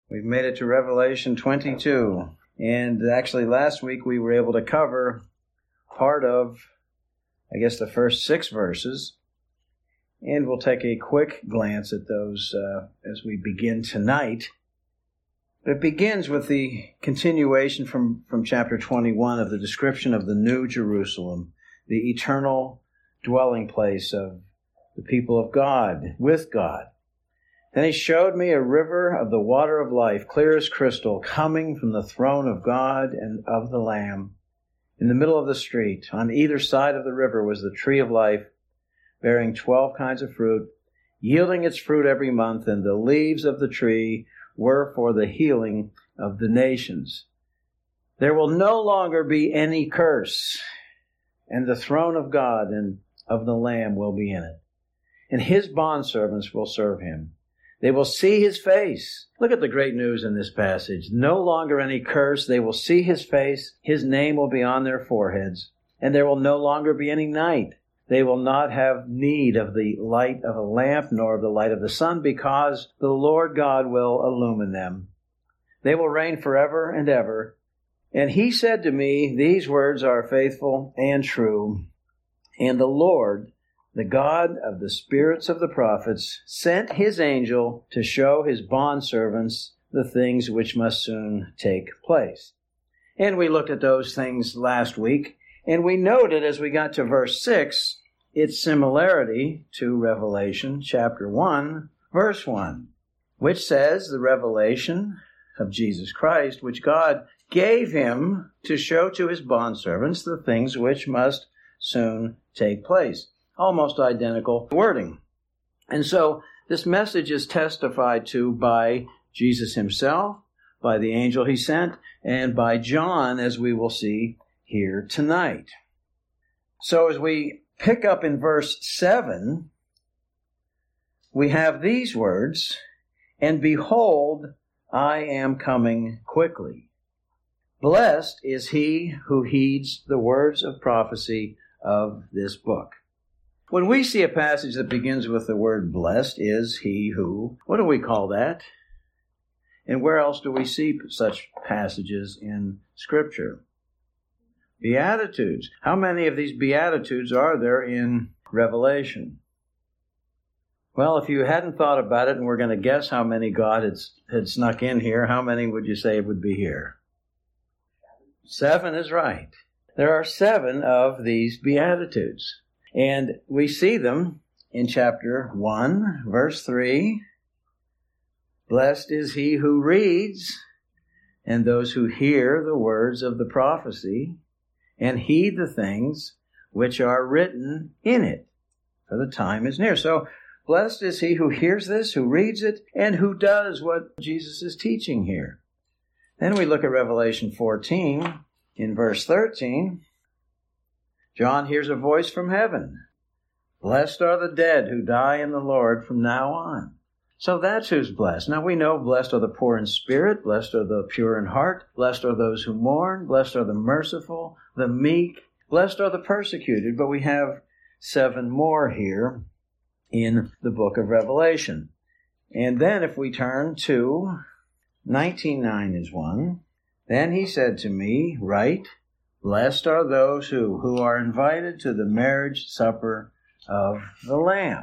We've made it to Revelation 22. And actually last week we were able to cover part of, the first 6 verses. And we'll take a quick glance at those as we begin tonight. But it begins with the continuation from chapter 21 of the description of the New Jerusalem, the eternal dwelling place of the people of God, with God. Then he showed me a river of the water of life, clear as crystal, coming from the throne of God and of the Lamb. In the middle of the street, on either side of the river, was the tree of life, bearing 12 kinds of fruit, yielding its fruit every month, and the leaves of the tree were for the healing of the nations. There will no longer be any curse, and the throne of God and of the Lamb will be in it, and his bondservants will serve him. They will see his face. Look at the great news in this passage. No longer any curse. They will see his face. His name will be on their foreheads. And there will no longer be any night. They will not have need of the light of a lamp nor of the light of the sun, because the Lord God will illumine them. They will reign forever and ever. And he said to me, these words are faithful and true. And the Lord, the God of the spirits of the prophets, sent his angel to show his bondservants the things which must soon take place. And we looked at those things last week, and we noted as we got to verse 6, its similarity to Revelation chapter 1, verse 1, which says the revelation of Jesus Christ, which God gave him to show to his bondservants the things which must soon take place. Almost identical wording. And so this message is testified to by Jesus himself, by the angel he sent, and by John, as we will see here tonight. So as we pick up in verse 7, we have these words, and behold, I am coming quickly. Blessed is he who heeds the words of prophecy of this book. When we see a passage that begins with the word blessed is he who, what do we call that? And where else do we see such passages in Scripture? Beatitudes. How many of these Beatitudes are there in Revelation? Well, if you hadn't thought about it and we're going to guess how many God had snuck in here, how many would you say would be here? 7 is right. There are 7 of these Beatitudes. And we see them in chapter 1, verse 3. Blessed is he who reads, and those who hear the words of the prophecy, and heed the things which are written in it, for the time is near. So, blessed is he who hears this, who reads it, and who does what Jesus is teaching here. Then we look at Revelation 14, in verse 13. John hears a voice from heaven. Blessed are the dead who die in the Lord from now on. So that's who's blessed. Now we know blessed are the poor in spirit, blessed are the pure in heart, blessed are those who mourn, blessed are the merciful, the meek, blessed are the persecuted. But we have 7 more here in the book of Revelation. And then if we turn to 19:9 is one. Then he said to me, write, blessed are those who are invited to the marriage supper of the Lamb.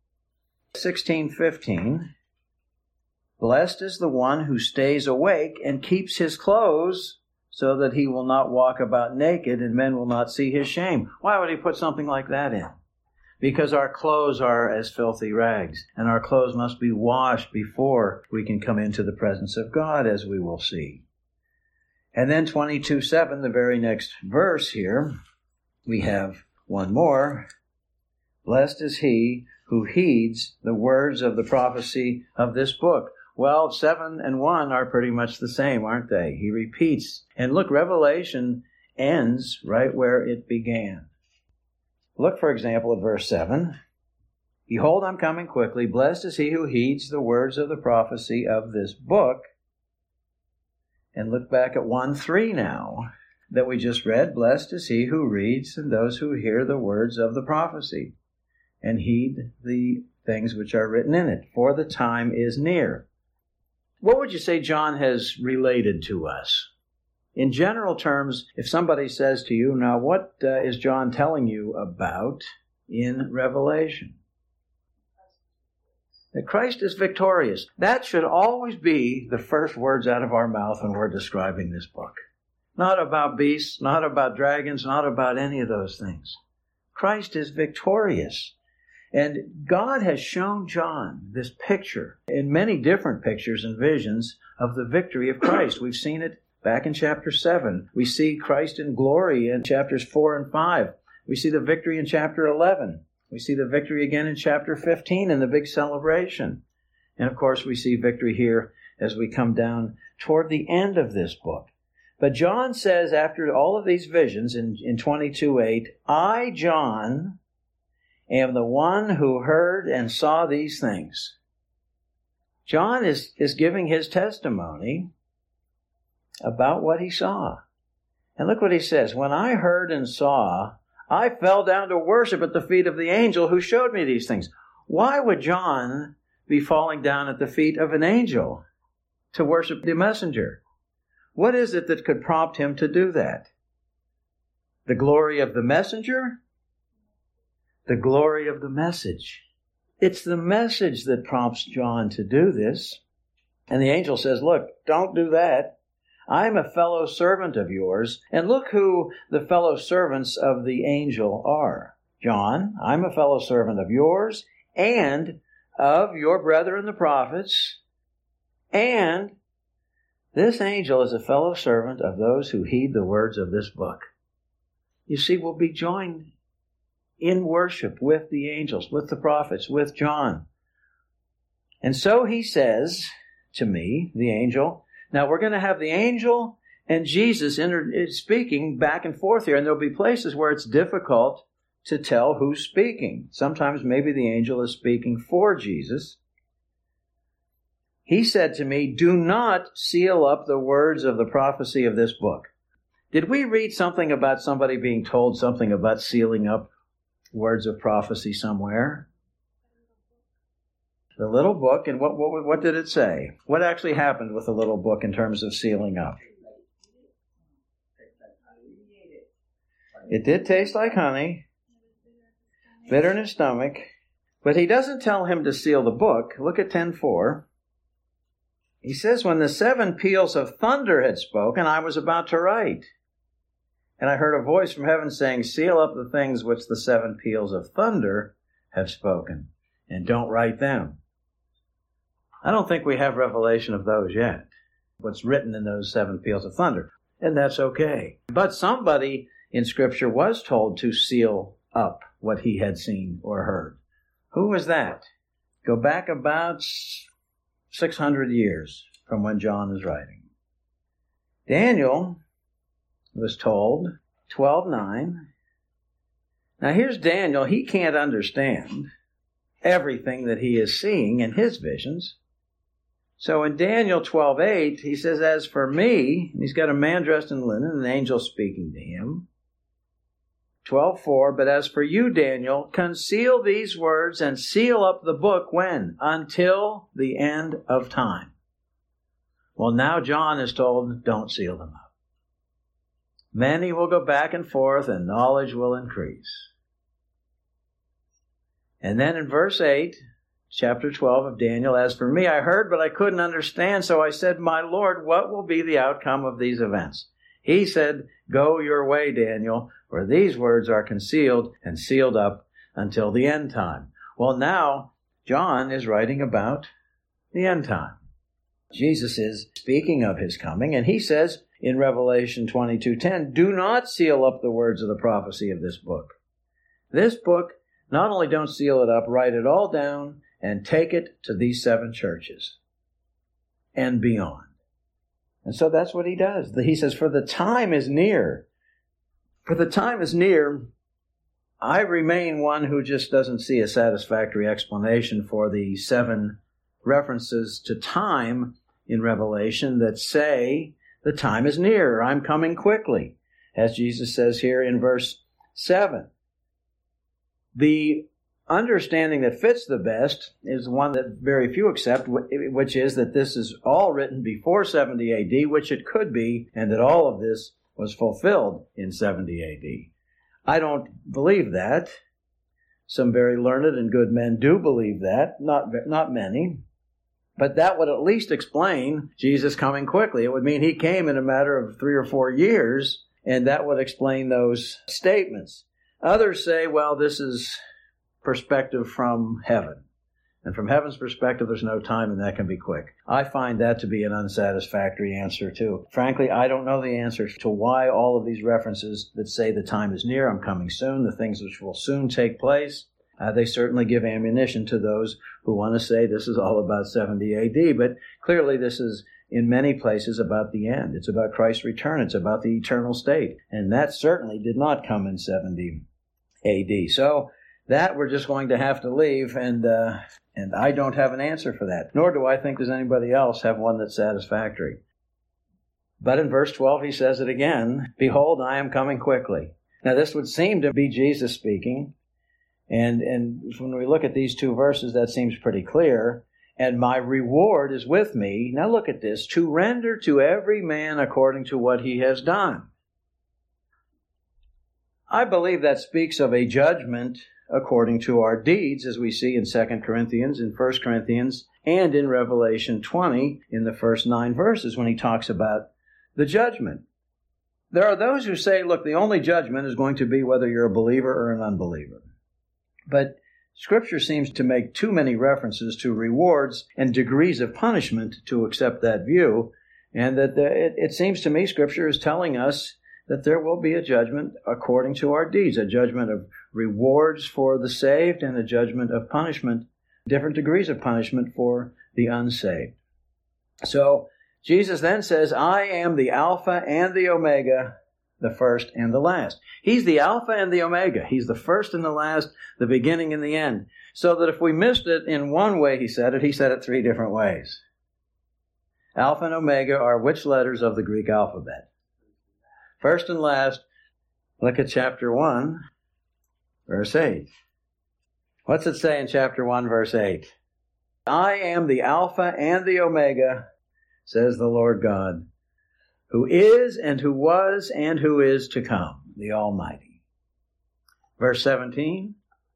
16:15. Blessed is the one who stays awake and keeps his clothes so that he will not walk about naked and men will not see his shame. Why would he put something like that in? Because our clothes are as filthy rags, and our clothes must be washed before we can come into the presence of God, as we will see. And then 22:7, the very next verse here, we have one more. Blessed is he who heeds the words of the prophecy of this book. Well, 7 and 1 are pretty much the same, aren't they? He repeats. And look, Revelation ends right where it began. Look, for example, at verse 7. Behold, I'm coming quickly. Blessed is he who heeds the words of the prophecy of this book. And look back at 1:3 now that we just read. Blessed is he who reads and those who hear the words of the prophecy and heed the things which are written in it, for the time is near. What would you say John has related to us? In general terms, if somebody says to you, now what is John telling you about in Revelation? That Christ is victorious. That should always be the first words out of our mouth when we're describing this book. Not about beasts, not about dragons, not about any of those things. Christ is victorious. And God has shown John this picture, in many different pictures and visions, of the victory of Christ. We've seen it back in chapter 7. We see Christ in glory in chapters 4 and 5. We see the victory in chapter 11. We see the victory again in chapter 15 in the big celebration. And of course, we see victory here as we come down toward the end of this book. But John says, after all of these visions in 22:8, I, John, am the one who heard and saw these things. John is giving his testimony about what he saw. And look what he says. When I heard and saw, I fell down to worship at the feet of the angel who showed me these things. Why would John be falling down at the feet of an angel to worship the messenger? What is it that could prompt him to do that? The glory of the messenger? The glory of the message. It's the message that prompts John to do this. And the angel says, look, don't do that. I'm a fellow servant of yours. And look who the fellow servants of the angel are. John, I'm a fellow servant of yours and of your brethren the prophets. And this angel is a fellow servant of those who heed the words of this book. You see, we'll be joined in worship with the angels, with the prophets, with John. And so he says to me, the angel, now we're going to have the angel and Jesus speaking back and forth here, and there'll be places where it's difficult to tell who's speaking. Sometimes maybe the angel is speaking for Jesus. He said to me, do not seal up the words of the prophecy of this book. Did we read something about somebody being told something about sealing up words of prophecy somewhere? The little book, and what did it say? What actually happened with the little book in terms of sealing up? It did taste like honey, bitter in his stomach, but he doesn't tell him to seal the book. Look at 10:4. He says, when the 7 peals of thunder had spoken, I was about to write. And I heard a voice from heaven saying, seal up the things which the 7 peals of thunder have spoken, and don't write them. I don't think we have revelation of those yet, what's written in those 7 peals of thunder, and that's okay. But somebody in Scripture was told to seal up what he had seen or heard. Who was that? Go back about 600 years from when John is writing. Daniel was told, 12:9. Now here's Daniel. He can't understand everything that he is seeing in his visions. So in Daniel 12:8, he says, as for me, and he's got a man dressed in linen, an angel speaking to him. 12:4, but as for you, Daniel, conceal these words and seal up the book when? Until the end of time. Well, now John is told, don't seal them up. Many will go back and forth and knowledge will increase. And then in verse 8, chapter 12 of Daniel, as for me, I heard, but I couldn't understand. So I said, my Lord, what will be the outcome of these events? He said, go your way, Daniel, for these words are concealed and sealed up until the end time. Well, now John is writing about the end time. Jesus is speaking of his coming, and he says in Revelation 22:10, do not seal up the words of the prophecy of this book. This book, not only don't seal it up, write it all down and take it to these 7 churches and beyond. And so that's what he does. He says, for the time is near. For the time is near. I remain one who just doesn't see a satisfactory explanation for the 7 references to time in Revelation that say the time is near. I'm coming quickly. As Jesus says here in verse 7. The understanding that fits the best is one that very few accept, which is that this is all written before 70 AD, which it could be, and that all of this was fulfilled in 70 AD. I don't believe that. Some very learned and good men do believe that, not many. But that would at least explain Jesus coming quickly. It would mean he came in a matter of 3 or 4 years, and that would explain those statements. Others say, well, this is perspective from heaven. And from heaven's perspective, there's no time, and that can be quick. I find that to be an unsatisfactory answer, too. Frankly, I don't know the answer to why all of these references that say the time is near, I'm coming soon, the things which will soon take place, they certainly give ammunition to those who want to say this is all about 70 AD. But clearly this is, in many places, about the end. It's about Christ's return. It's about the eternal state. And that certainly did not come in 70 AD. So that we're just going to have to leave, and I don't have an answer for that. Nor do I think does anybody else have one that's satisfactory. But in verse 12 he says it again, "Behold, I am coming quickly." Now this would seem to be Jesus speaking. And when we look at these two verses, that seems pretty clear. "And my reward is with me." Now look at this. "To render to every man according to what he has done." I believe that speaks of a judgment according to our deeds, as we see in 2 Corinthians, in 1 Corinthians, and in Revelation 20, in the first 9 verses, when he talks about the judgment. There are those who say, look, the only judgment is going to be whether you're a believer or an unbeliever. But Scripture seems to make too many references to rewards and degrees of punishment to accept that view, and that it seems to me Scripture is telling us that there will be a judgment according to our deeds, a judgment of rewards for the saved and a judgment of punishment, different degrees of punishment for the unsaved. So Jesus then says, "I am the Alpha and the Omega, the first and the last." He's the Alpha and the Omega. He's the first and the last, the beginning and the end. So that if we missed it in one way he said it 3 different ways. Alpha and Omega are which letters of the Greek alphabet? First and last. Look at chapter 1, verse 8. What's it say in chapter 1, verse 8? "I am the Alpha and the Omega, says the Lord God, who is and who was and who is to come, the Almighty." Verse 17,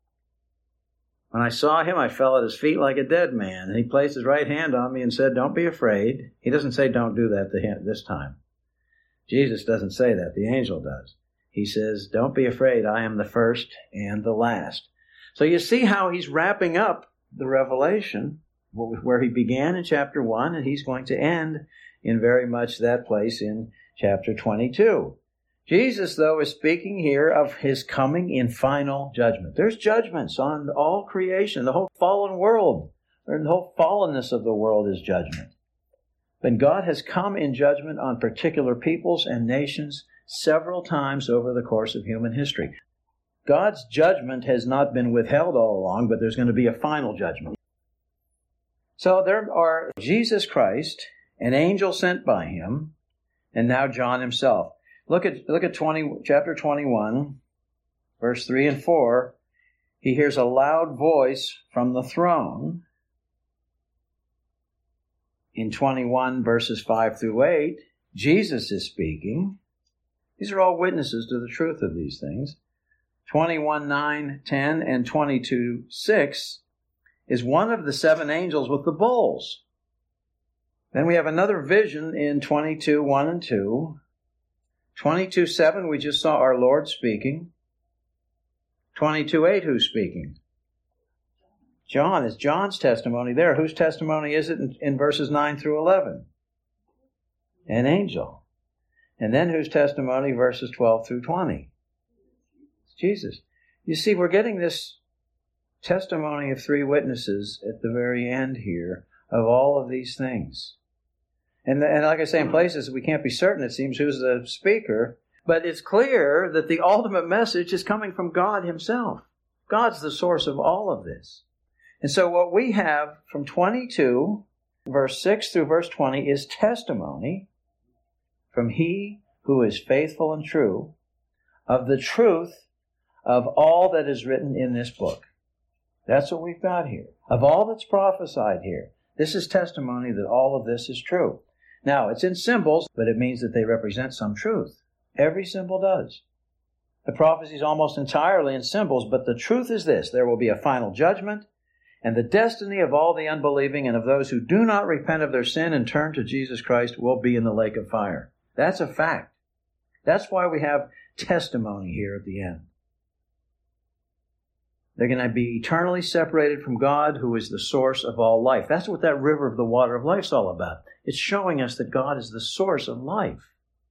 "When I saw him, I fell at his feet like a dead man. And he placed his right hand on me and said, 'Don't be afraid.'" He doesn't say don't do that to him this time. Jesus doesn't say that. The angel does. He says, "Don't be afraid. I am the first and the last." So you see how he's wrapping up the revelation where he began in chapter 1, and he's going to end in very much that place in chapter 22. Jesus, though, is speaking here of his coming in final judgment. There's judgments on all creation. The whole fallen world, or the whole fallenness of the world is judgment. But God has come in judgment on particular peoples and nations several times over the course of human history. God's judgment has not been withheld all along, but there's going to be a final judgment. So there are Jesus Christ, an angel sent by him, and now John himself. Look at chapter 21, verse 3 and 4. He hears a loud voice from the throne. In 21, verses 5 through 8, Jesus is speaking. These are all witnesses to the truth of these things. 21, 9, 10, and 22, 6 is one of the 7 angels with the bowls. Then we have another vision in 22, 1 and 2. 22, 7, we just saw our Lord speaking. 22, 8, who's speaking? John. Is John's testimony there? Whose testimony is it in verses 9 through 11? An angel. And then whose testimony, verses 12 through 20? It's Jesus. You see, we're getting this testimony of 3 witnesses at the very end here of all of these things. And like I say, in places we can't be certain, it seems, who's the speaker, but it's clear that the ultimate message is coming from God himself. God's the source of all of this. And so what we have from 22, verse 6 through verse 20, is testimony from he who is faithful and true of the truth of all that is written in this book. That's what we've got here. Of all that's prophesied here, this is testimony that all of this is true. Now, it's in symbols, but it means that they represent some truth. Every symbol does. The prophecy is almost entirely in symbols, but the truth is this: there will be a final judgment, and the destiny of all the unbelieving and of those who do not repent of their sin and turn to Jesus Christ will be in the lake of fire. That's a fact. That's why we have testimony here at the end. They're going to be eternally separated from God, who is the source of all life. That's what that river of the water of life is all about. It's showing us that God is the source of life.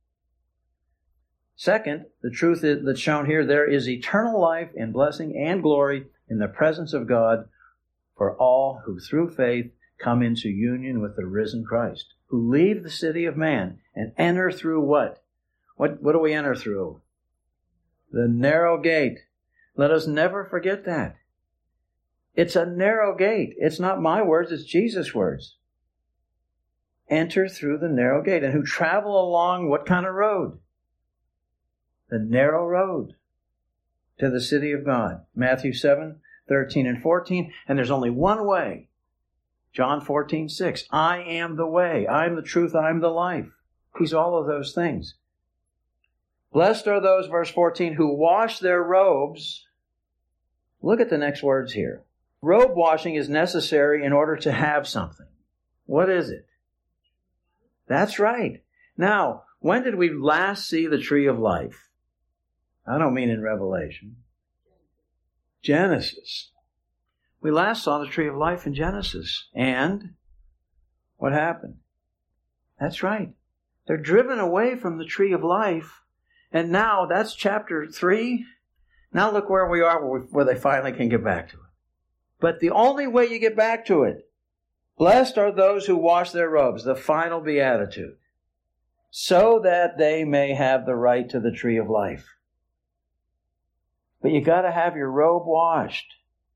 Second, the truth that's shown here, there is eternal life and blessing and glory in the presence of God for all who through faith come into union with the risen Christ, who leave the city of man and enter through what? What do we enter through? The narrow gate. Let us never forget that. It's a narrow gate. It's not my words, it's Jesus' words. Enter through the narrow gate. And who travel along what kind of road? The narrow road to the city of God. Matthew 7:13 and 14. And there's only one way. John 14:6. I am the way. I am the truth. I am the life. He's all of those things. Blessed are those, verse 14, who wash their robes. Look at the next words here. Robe washing is necessary in order to have something. What is it? That's right. Now, when did we last see the tree of life? I don't mean in Revelation. Genesis. We last saw the tree of life in Genesis. And what happened? That's right. They're driven away from the tree of life. And now that's chapter 3. Now look where we are, where they finally can get back to it. But the only way you get back to it, blessed are those who wash their robes, the final beatitude, so that they may have the right to the tree of life. But you got to have your robe washed.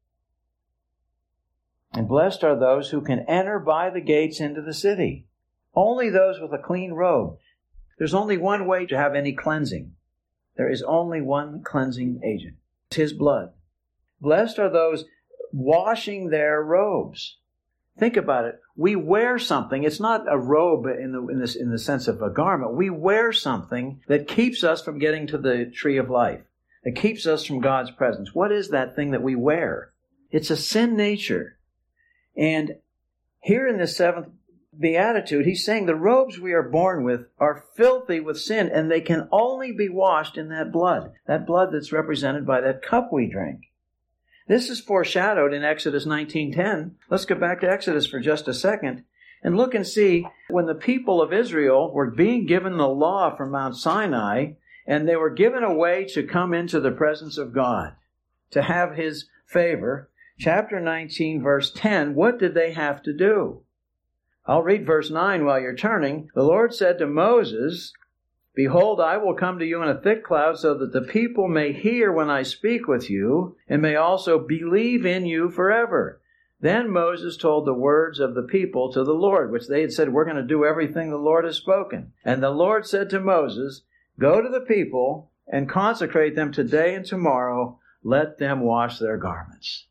And blessed are those who can enter by the gates into the city. Only those with a clean robe. There's only one way to have any cleansing. There is only one cleansing agent. It's His blood. Blessed are those washing their robes. Think about it. We wear something. It's not a robe in the sense of a garment. We wear something that keeps us from getting to the tree of life. That keeps us from God's presence. What is that thing that we wear? It's a sin nature. And here in this 7th beatitude, he's saying the robes we are born with are filthy with sin, and they can only be washed in that blood that's represented by that cup we drink. This is foreshadowed in Exodus 19:10. Let's go back to Exodus for just a second and look and see when the people of Israel were being given the law from Mount Sinai, and they were given a way to come into the presence of God, to have His favor. Chapter 19, verse 10, what did they have to do? I'll read verse 9 while you're turning. The Lord said to Moses, Behold, I will come to you in a thick cloud so that the people may hear when I speak with you and may also believe in you forever. Then Moses told the words of the people to the Lord, which they had said, we're going to do everything the Lord has spoken. And the Lord said to Moses, Go to the people and consecrate them today and tomorrow. Let them wash their garments.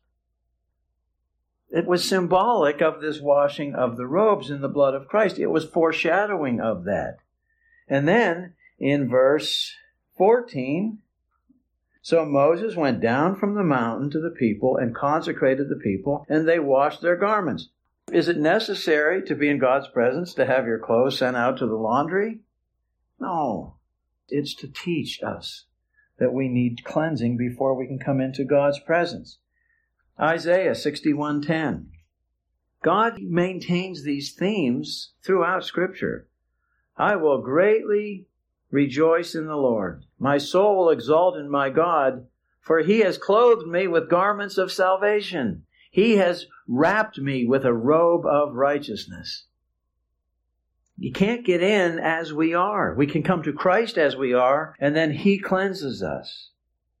It was symbolic of this washing of the robes in the blood of Christ. It was foreshadowing of that. And then in verse 14, so Moses went down from the mountain to the people and consecrated the people, and they washed their garments. Is it necessary to be in God's presence to have your clothes sent out to the laundry? No. It's to teach us that we need cleansing before we can come into God's presence. Isaiah 61:10. God maintains these themes throughout Scripture. I will greatly rejoice in the Lord. My soul will exult in my God, for He has clothed me with garments of salvation. He has wrapped me with a robe of righteousness. You can't get in as we are. We can come to Christ as we are, and then He cleanses us.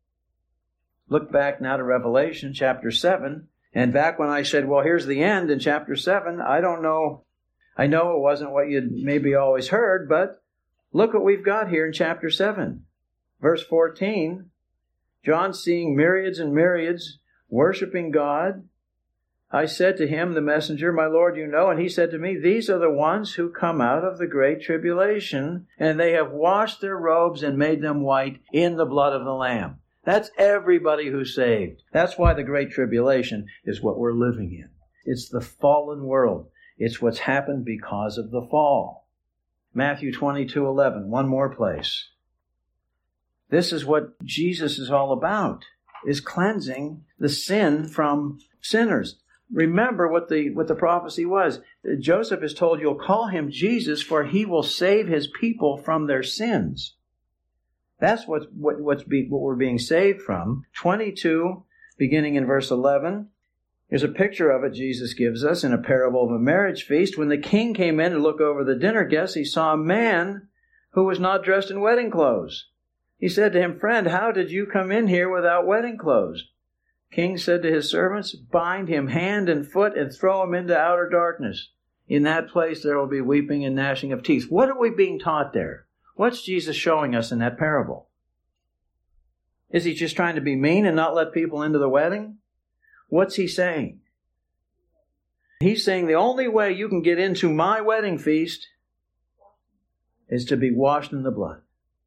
Look back now to Revelation chapter 7. And back when I said, well, here's the end in chapter 7, I don't know. I know it wasn't what you'd maybe always heard, but look what we've got here in chapter 7. Verse 14, John, seeing myriads and myriads worshiping God. I said to him, the messenger, my Lord, you know, and he said to me, these are the ones who come out of the great tribulation, and they have washed their robes and made them white in the blood of the Lamb. That's everybody who's saved. That's why the great tribulation is what we're living in. It's the fallen world. It's what's happened because of the fall. Matthew 22:11, one more place. This is what Jesus is all about, is cleansing the sin from sinners. Remember what the prophecy was. Joseph is told, you'll call him Jesus, for he will save his people from their sins. That's what we're being saved from. 22, beginning in verse 11. Here's a picture of it Jesus gives us in a parable of a marriage feast. When the king came in to look over the dinner guests, he saw a man who was not dressed in wedding clothes. He said to him, friend, how did you come in here without wedding clothes? King said to his servants, bind him hand and foot and throw him into outer darkness. In that place there will be weeping and gnashing of teeth. What are we being taught there? What's Jesus showing us in that parable? Is he just trying to be mean and not let people into the wedding? What's he saying? He's saying the only way you can get into my wedding feast is to be washed in the blood.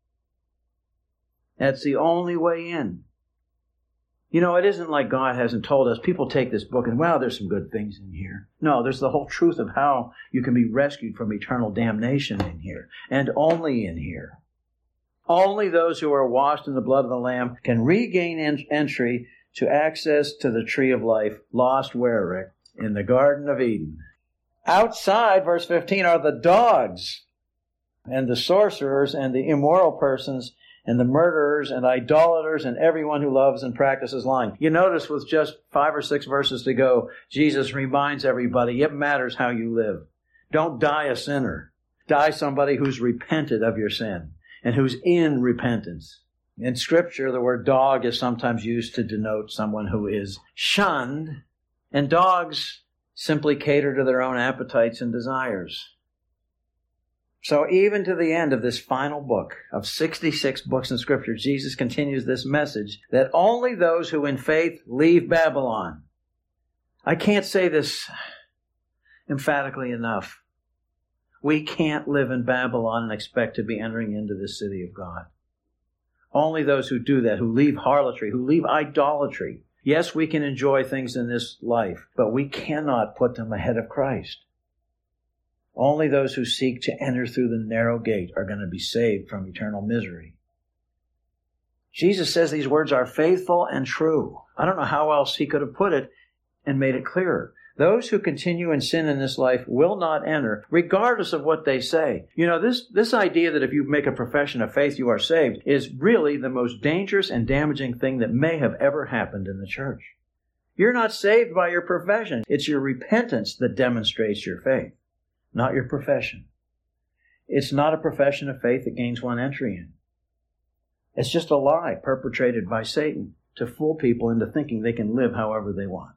That's the only way in. You know, it isn't like God hasn't told us. People take this book and, well, there's some good things in here. No, there's the whole truth of how you can be rescued from eternal damnation in here, and only in here. Only those who are washed in the blood of the Lamb can regain entry to access to the tree of life, lost where, Rick? In the Garden of Eden. Outside, verse 15, are the dogs and the sorcerers and the immoral persons and the murderers and idolaters and everyone who loves and practices lying. You notice with just 5 or 6 verses to go, Jesus reminds everybody it matters how you live. Don't die a sinner. Die somebody who's repented of your sin and who's in repentance. In Scripture, the word dog is sometimes used to denote someone who is shunned, and dogs simply cater to their own appetites and desires. So even to the end of this final book of 66 books in Scripture, Jesus continues this message that only those who in faith leave Babylon. I can't say this emphatically enough. We can't live in Babylon and expect to be entering into the city of God. Only those who do that, who leave harlotry, who leave idolatry. Yes, we can enjoy things in this life, but we cannot put them ahead of Christ. Only those who seek to enter through the narrow gate are going to be saved from eternal misery. Jesus says these words are faithful and true. I don't know how else he could have put it and made it clearer. Those who continue in sin in this life will not enter, regardless of what they say. You know, this idea that if you make a profession of faith, you are saved, is really the most dangerous and damaging thing that may have ever happened in the church. You're not saved by your profession. It's your repentance that demonstrates your faith, not your profession. It's not a profession of faith that gains one entry in. It's just a lie perpetrated by Satan to fool people into thinking they can live however they want.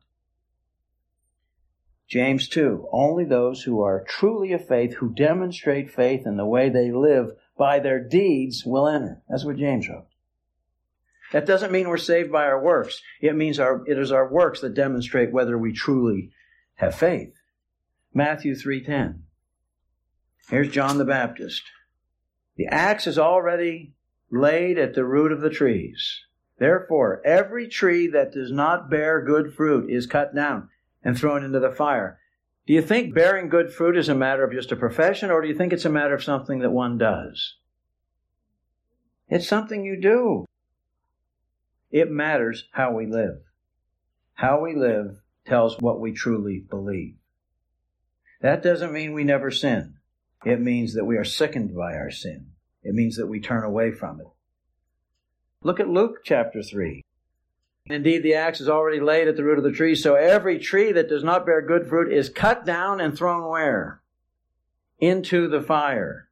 James 2, only those who are truly of faith, who demonstrate faith in the way they live by their deeds, will enter. That's what James wrote. That doesn't mean we're saved by our works. It means it is our works that demonstrate whether we truly have faith. Matthew 3:10. Here's John the Baptist. The axe is already laid at the root of the trees. Therefore, every tree that does not bear good fruit is cut down and thrown into the fire. Do you think bearing good fruit is a matter of just a profession, or do you think it's a matter of something that one does? It's something you do. It matters how we live. How we live tells what we truly believe. That doesn't mean we never sin. It means that we are sickened by our sin. It means that we turn away from it. Look at Luke chapter 3. Indeed, the axe is already laid at the root of the tree, so every tree that does not bear good fruit is cut down and thrown where? Into the fire.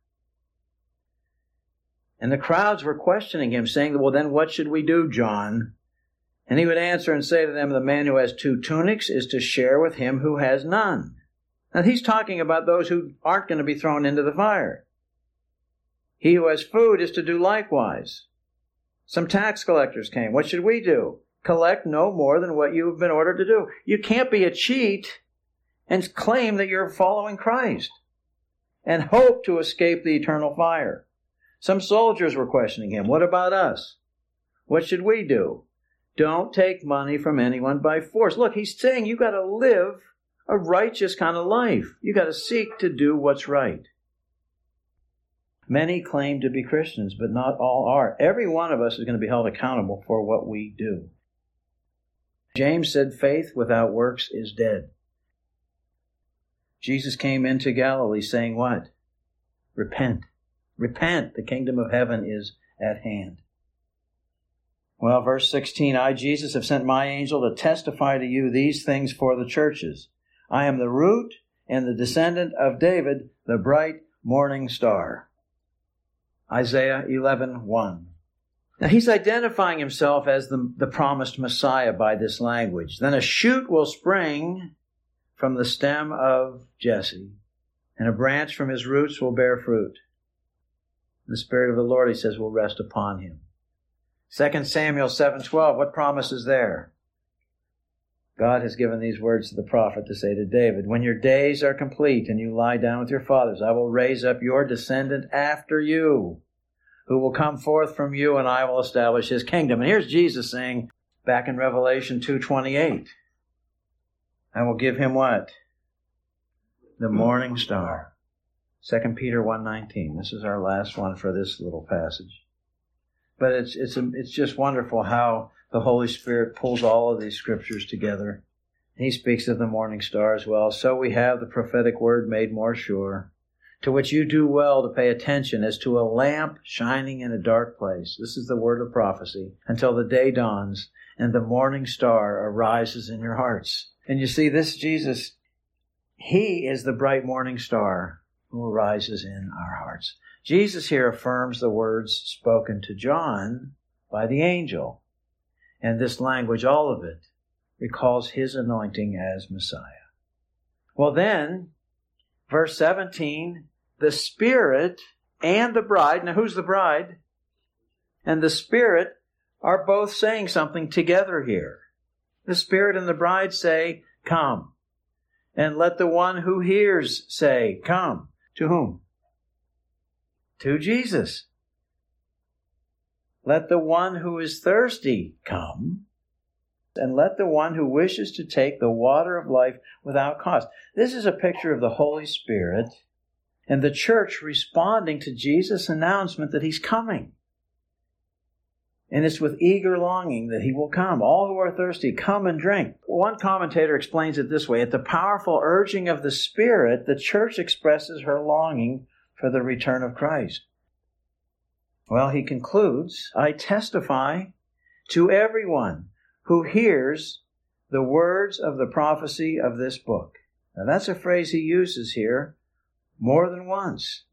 And the crowds were questioning him, saying, well, then what should we do, John? And he would answer and say to them, the man who has 2 tunics is to share with him who has none. Now, he's talking about those who aren't going to be thrown into the fire. He who has food is to do likewise. Some tax collectors came. What should we do? collect no more than what you have been ordered to do. You can't be a cheat and claim that you're following Christ and hope to escape the eternal fire. Some soldiers were questioning him. What about us? What should we do? Don't take money from anyone by force. Look, he's saying you got to live a righteous kind of life. You got to seek to do what's right. Many claim to be Christians, but not all are. Every one of us is going to be held accountable for what we do. James said faith without works is dead. Jesus came into Galilee saying what? Repent. Repent. The kingdom of heaven is at hand. Well, verse 16, I, Jesus, have sent my angel to testify to you these things for the churches. I am the root and the descendant of David, the bright morning star. Isaiah 11:1. Now he's identifying himself as the promised Messiah by this language. Then a shoot will spring from the stem of Jesse, and a branch from his roots will bear fruit. The Spirit of the Lord, he says, will rest upon him. 2 Samuel 7:12, what promise is there? God has given these words to the prophet to say to David, when your days are complete and you lie down with your fathers, I will raise up your descendant after you, who will come forth from you, and I will establish his kingdom. And here's Jesus saying, back in Revelation 2:28, I will give him what? The morning star. 2 Peter 1:19. This is our last one for this little passage. But it's just wonderful how the Holy Spirit pulls all of these scriptures together. He speaks of the morning star as well. So we have the prophetic word made more sure, to which you do well to pay attention as to a lamp shining in a dark place. This is the word of prophecy, until the day dawns and the morning star arises in your hearts. And you see, this Jesus, he is the bright morning star who arises in our hearts. Jesus here affirms the words spoken to John by the angel. And this language, all of it, recalls his anointing as Messiah. Well then, verse 17, the Spirit and the bride, now who's the bride? And the Spirit are both saying something together here. The Spirit and the bride say, come. And let the one who hears say, come. To whom? To Jesus. Let the one who is thirsty come, and let the one who wishes to take the water of life without cost. This is a picture of the Holy Spirit and the church responding to Jesus' announcement that he's coming. And it's with eager longing that he will come. All who are thirsty, come and drink. One commentator explains it this way. At the powerful urging of the Spirit, the church expresses her longing for the return of Christ. Well, he concludes, I testify to everyone who hears the words of the prophecy of this book. Now that's a phrase he uses here more than once.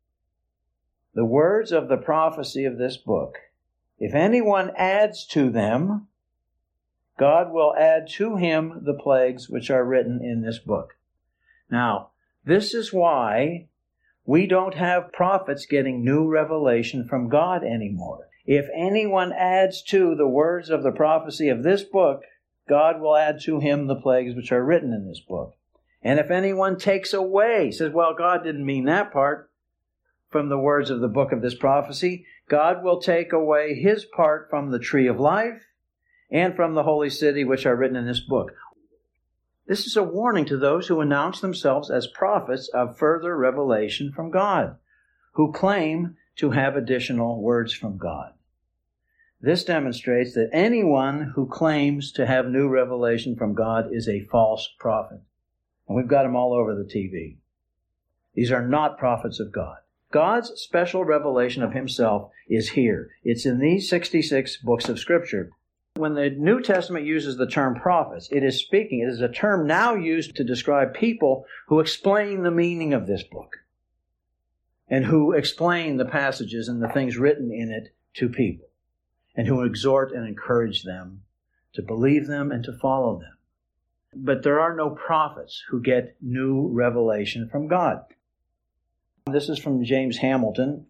The words of the prophecy of this book. If anyone adds to them, God will add to him the plagues which are written in this book. Now, this is why we don't have prophets getting new revelation from God anymore. If anyone adds to the words of the prophecy of this book, God will add to him the plagues which are written in this book. And if anyone takes away, says, well, God didn't mean that part from the words of the book of this prophecy, God will take away his part from the tree of life and from the holy city which are written in this book. This is a warning to those who announce themselves as prophets of further revelation from God, who claim to have additional words from God. This demonstrates that anyone who claims to have new revelation from God is a false prophet. And we've got them all over the TV. These are not prophets of God. God's special revelation of himself is here. It's in these 66 books of Scripture. When the New Testament uses the term prophets, it is a term now used to describe people who explain the meaning of this book and who explain the passages and the things written in it to people and who exhort and encourage them to believe them and to follow them. But there are no prophets who get new revelation from God. This is from James Hamilton.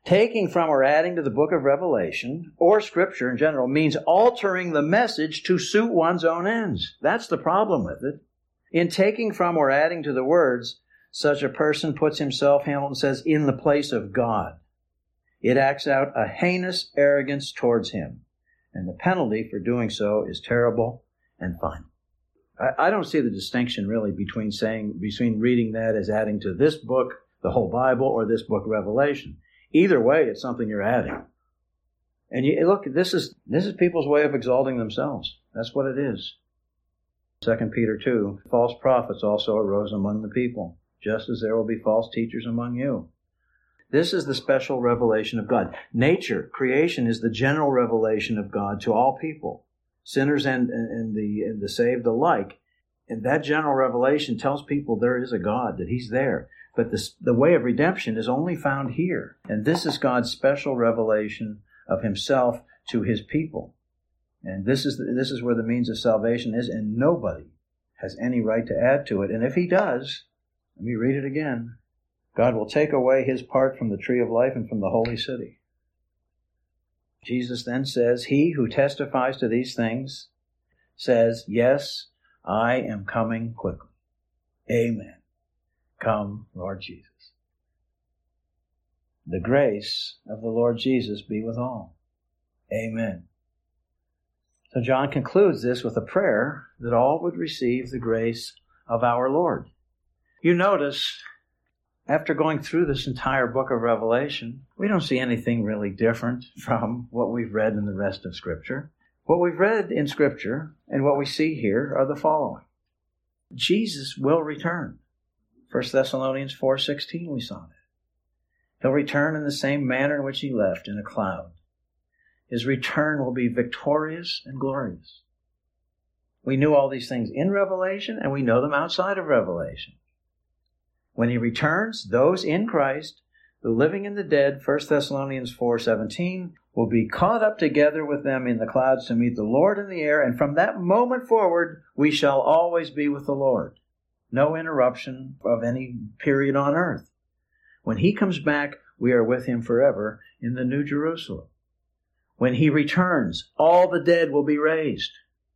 Taking from or adding to the book of Revelation, or Scripture in general, means altering the message to suit one's own ends. That's the problem with it. In taking from or adding to the words, such a person puts himself, Hamilton says, in the place of God. It acts out a heinous arrogance towards him, and the penalty for doing so is terrible and final. I don't see the distinction really between reading that as adding to this book, the whole Bible, or this book, Revelation. Either way, it's something you're adding. And look, this is people's way of exalting themselves. That's what it is. 2 Peter 2, false prophets also arose among the people, just as there will be false teachers among you. This is the special revelation of God. Nature, creation, is the general revelation of God to all people, sinners and the saved alike. And that general revelation tells people there is a God, that He's there. But the way of redemption is only found here. And this is God's special revelation of Himself to His people. And this is where the means of salvation is, and nobody has any right to add to it. And if he does, let me read it again. God will take away His part from the tree of life and from the holy city. Jesus then says, He who testifies to these things says, yes, I am coming quickly. Amen. Come, Lord Jesus. The grace of the Lord Jesus be with all. Amen. So John concludes this with a prayer that all would receive the grace of our Lord. You notice, after going through this entire book of Revelation, we don't see anything really different from what we've read in the rest of Scripture. What we've read in Scripture and what we see here are the following. Jesus will return. 1 Thessalonians 4:16, we saw that. He'll return in the same manner in which He left, in a cloud. His return will be victorious and glorious. We knew all these things in Revelation, and we know them outside of Revelation. When He returns, those in Christ, the living and the dead, 1 Thessalonians 4:17, will be caught up together with them in the clouds to meet the Lord in the air, and from that moment forward, we shall always be with the Lord. No interruption of any period on earth. When He comes back, we are with Him forever in the New Jerusalem. When He returns, all the dead will be raised.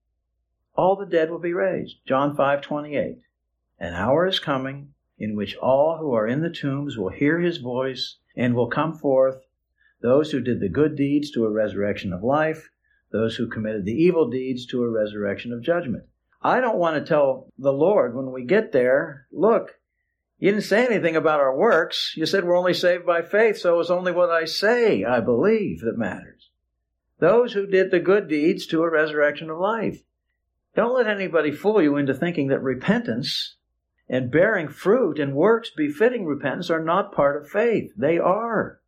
All the dead will be raised. John 5:28. An hour is coming in which all who are in the tombs will hear His voice and will come forth, those who did the good deeds to a resurrection of life, those who committed the evil deeds to a resurrection of judgment. I don't want to tell the Lord when we get there, look, you didn't say anything about our works. You said we're only saved by faith, so it's only what I say, I believe, that matters. Those who did the good deeds to a resurrection of life. Don't let anybody fool you into thinking that repentance and bearing fruit and works befitting repentance are not part of faith. They are.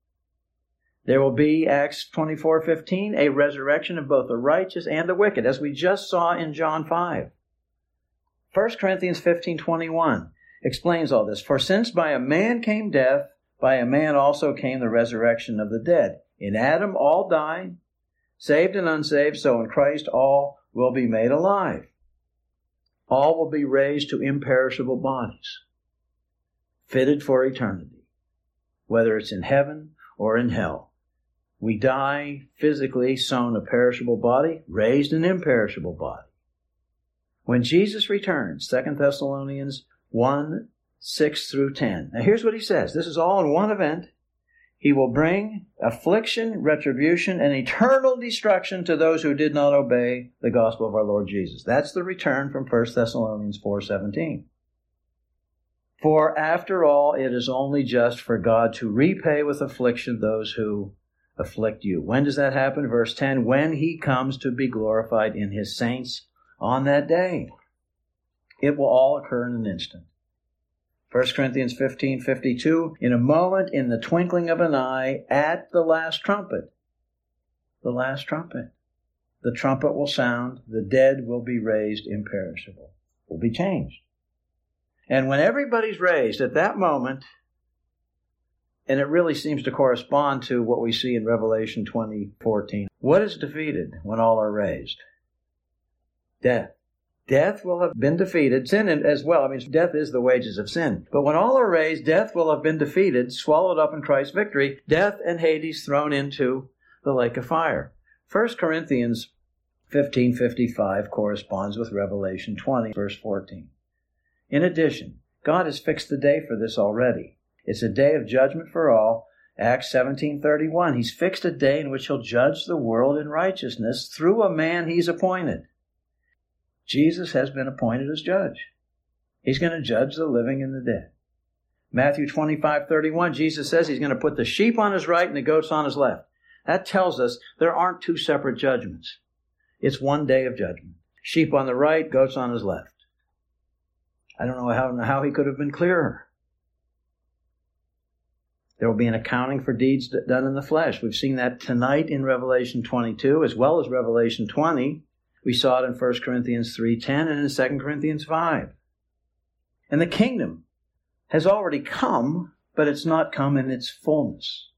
There will be, Acts 24:15, a resurrection of both the righteous and the wicked, as we just saw in John 5. 1 Corinthians 15:21 explains all this. For since by a man came death, by a man also came the resurrection of the dead. In Adam all die, saved and unsaved, so in Christ all will be made alive. All will be raised to imperishable bodies, fitted for eternity, whether it's in heaven or in hell. We die physically, sown a perishable body, raised an imperishable body. When Jesus returns, 2 Thessalonians 1:6-10. Now here's what he says. This is all in one event. He will bring affliction, retribution, and eternal destruction to those who did not obey the gospel of our Lord Jesus. That's the return from 1 Thessalonians 4:17. For after all, it is only just for God to repay with affliction those who afflict you. When does that happen? Verse 10, when He comes to be glorified in His saints on that day. It will all occur in an instant. 1 Corinthians 15:52, in a moment, in the twinkling of an eye, at the last trumpet. The last trumpet. The trumpet will sound, the dead will be raised imperishable, will be changed. And when everybody's raised at that moment, and it really seems to correspond to what we see in Revelation 20:14, what is defeated when all are raised? Death. death will have been defeated, sin as well. I mean, death is the wages of sin. But when all are raised, death will have been defeated, swallowed up in Christ's victory, death and Hades thrown into the lake of fire. 1 Corinthians 15:55 corresponds with Revelation 20, verse 14. In addition, God has fixed the day for this already. It's a day of judgment for all. Acts 17:31, He's fixed a day in which He'll judge the world in righteousness through a man He's appointed. Jesus has been appointed as judge. He's going to judge the living and the dead. Matthew 25:31, Jesus says He's going to put the sheep on His right and the goats on His left. That tells us there aren't two separate judgments. It's one day of judgment. Sheep on the right, goats on His left. I don't know how He could have been clearer. There will be an accounting for deeds done in the flesh. We've seen that tonight in Revelation 22 as well as Revelation 20. We saw it in 1 Corinthians 3:10 and in 2 Corinthians 5. And the kingdom has already come, but it's not come in its fullness.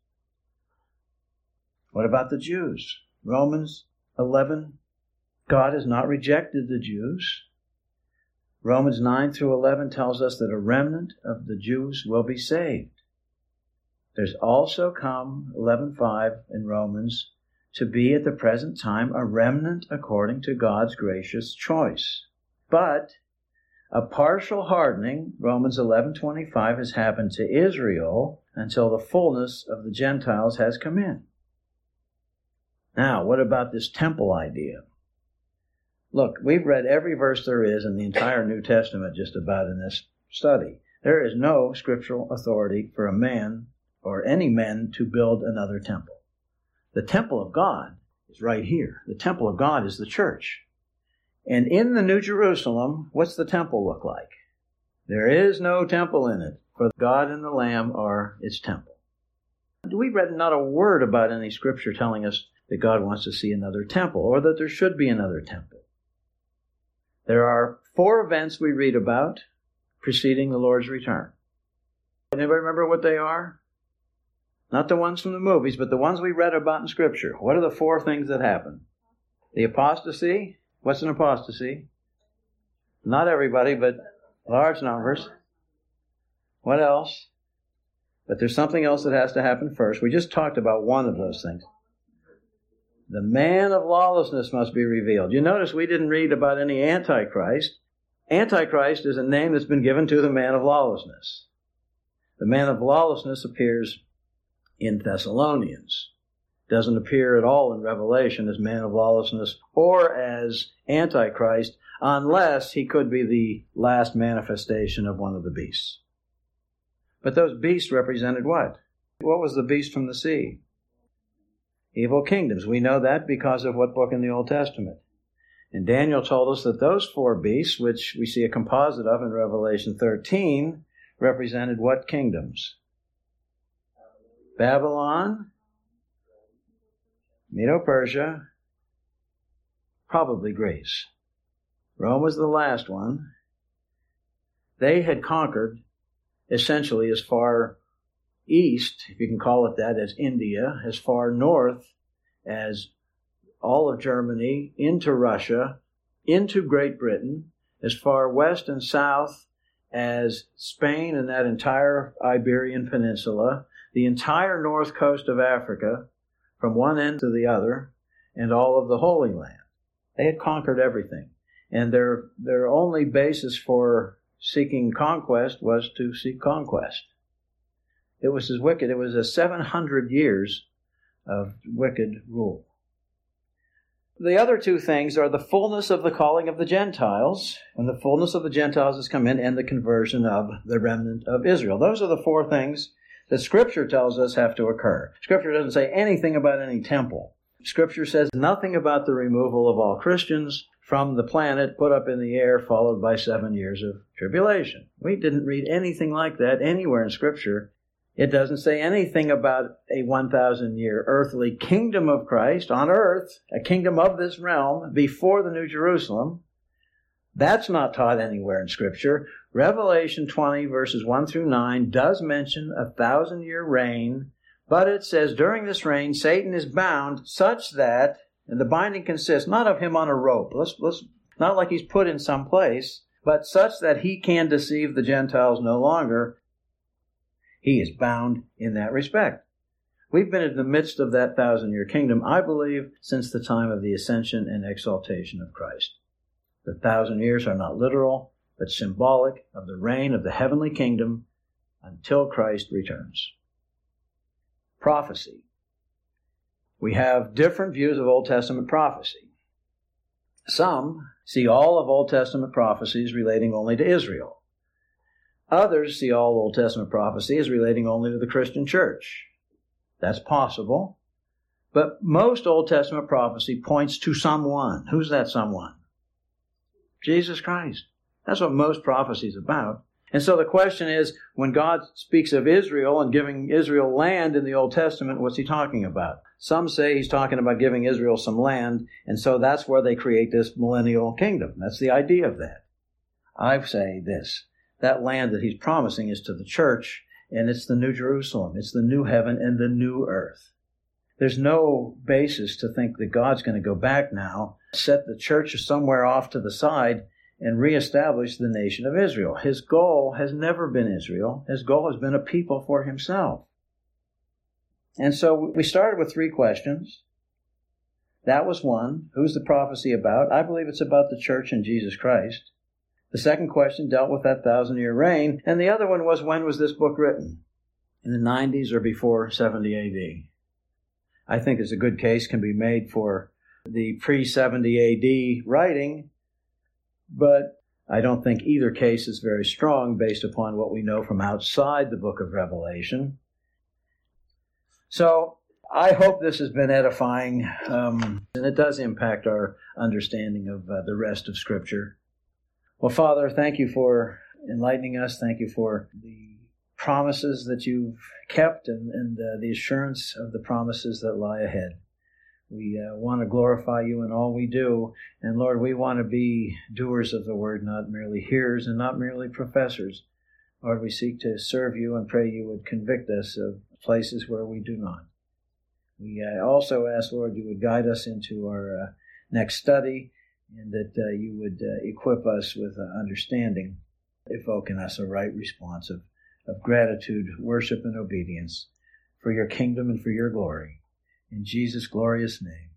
What about the Jews? Romans 11, God has not rejected the Jews. Romans 9 through 11 tells us that a remnant of the Jews will be saved. There's also come, 11:5 in Romans, to be at the present time a remnant according to God's gracious choice. But a partial hardening, Romans 11:25, has happened to Israel until the fullness of the Gentiles has come in. Now, what about this temple idea? Look, we've read every verse there is in the entire New Testament just about in this study. There is no scriptural authority for a man or any men to build another temple. The temple of God is right here. The temple of God is the church. And in the New Jerusalem, what's the temple look like? There is no temple in it, for God and the Lamb are its temple. We read not a word about any scripture telling us that God wants to see another temple or that there should be another temple. There are 4 events we read about preceding the Lord's return. Anybody remember what they are? Not the ones from the movies, but the ones we read about in Scripture. What are the 4 things that happen? The apostasy. What's an apostasy? Not everybody, but large numbers. What else? But there's something else that has to happen first. We just talked about one of those things. The man of lawlessness must be revealed. You notice we didn't read about any Antichrist. Antichrist is a name that's been given to the man of lawlessness. The man of lawlessness appears in Thessalonians. Doesn't appear at all in Revelation as man of lawlessness or as Antichrist, unless he could be the last manifestation of one of the beasts. But those beasts represented what? What was the beast from the sea? Evil kingdoms. We know that because of what book in the Old Testament? And Daniel told us that those 4 beasts, which we see a composite of in Revelation 13, represented what kingdoms? Babylon, Medo-Persia, probably Greece. Rome was the last one. They had conquered essentially as far east, if you can call it that, as India, as far north as all of Germany, into Russia, into Great Britain, as far west and south as Spain and that entire Iberian Peninsula, the entire north coast of Africa, from one end to the other, and all of the Holy Land. They had conquered everything. And their only basis for seeking conquest was to seek conquest. It was as wicked. It was a 700 years of wicked rule. The other 2 things are the fullness of the calling of the Gentiles, when the fullness of the Gentiles has come in, and the conversion of the remnant of Israel. Those are the 4 things that Scripture tells us have to occur. Scripture doesn't say anything about any temple. Scripture says nothing about the removal of all Christians from the planet, put up in the air, followed by 7 years of tribulation. We didn't read anything like that anywhere in Scripture. It doesn't say anything about a 1,000-year earthly kingdom of Christ on earth, a kingdom of this realm before the New Jerusalem. That's not taught anywhere in Scripture. Revelation 20, verses 1 through 9, does mention a 1,000-year reign, but it says during this reign, Satan is bound such that, and the binding consists not of him on a rope. Let's Not like he's put in some place, but such that he can deceive the Gentiles no longer. He is bound in that respect. We've been in the midst of that 1,000-year kingdom, I believe, since the time of the ascension and exaltation of Christ. The 1,000 years are not literal, but symbolic of the reign of the heavenly kingdom until Christ returns. Prophecy. We have different views of Old Testament prophecy. Some see all of Old Testament prophecies relating only to Israel. Others see all Old Testament prophecy as relating only to the Christian church. That's possible. But most Old Testament prophecy points to someone. Who's that someone? Jesus Christ. That's what most prophecy is about. And so the question is, when God speaks of Israel and giving Israel land in the Old Testament, what's he talking about? Some say he's talking about giving Israel some land, and so that's where they create this millennial kingdom. That's the idea of that. I say this. That land that he's promising is to the church, and it's the New Jerusalem. It's the new heaven and the new earth. There's no basis to think that God's going to go back now, set the church somewhere off to the side, and reestablish the nation of Israel. His goal has never been Israel. His goal has been a people for himself. And so we started with 3 questions. That was one. Who's the prophecy about? I believe it's about the church and Jesus Christ. The second question dealt with that 1,000-year reign. And the other one was, when was this book written? In the 90s or before 70 A.D.? I think there's a good case can be made for the pre-70 A.D. writing, but I don't think either case is very strong based upon what we know from outside the book of Revelation. So I hope this has been edifying, and it does impact our understanding of the rest of Scripture. Well, Father, thank you for enlightening us. Thank you for the promises that you've kept and the assurance of the promises that lie ahead. We want to glorify you in all we do. And Lord, we want to be doers of the word, not merely hearers and not merely professors. Lord, we seek to serve you and pray you would convict us of places where we do not. We also ask, Lord, you would guide us into our next study, and that you would equip us with understanding, evoke in us a right response of gratitude, worship, and obedience for your kingdom and for your glory. In Jesus' glorious name.